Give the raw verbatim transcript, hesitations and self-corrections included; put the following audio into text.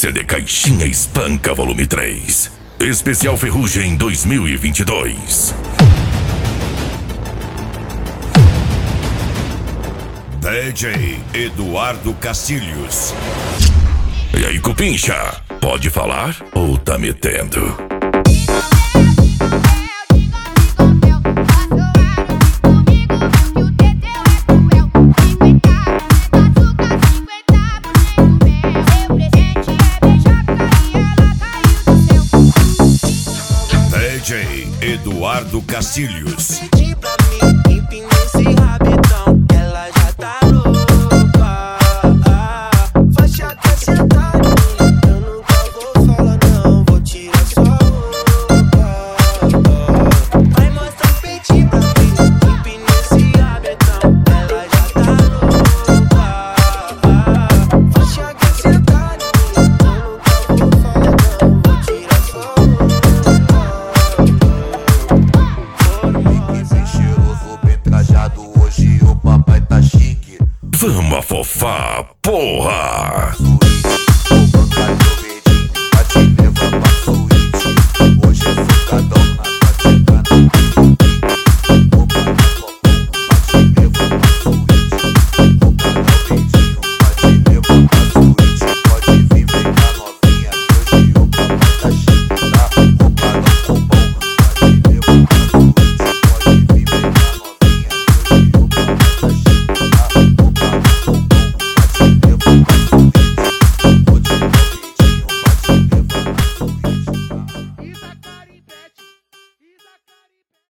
C D Caixinha Espanca Volume três. Especial Ferrugem dois mil e vinte e dois. D J Eduardo Castilhos. E aí, Cupincha, pode falar ou tá metendo? D J Eduardo Castilhos. Pedi pra mim, empina esse rabetão, ela já tá louca. Faixa quer sentar em mim, eu nunca vou falar não, vou tirar sua roupa. Vai mostrar o peitinho pra mim, empina esse rabetão, ela já tá louca. Faixa quer sentar em mim, eu nunca vou falar não, vou tirar sua roupa. Hoje o papai tá chique. Vamos afofar, porra!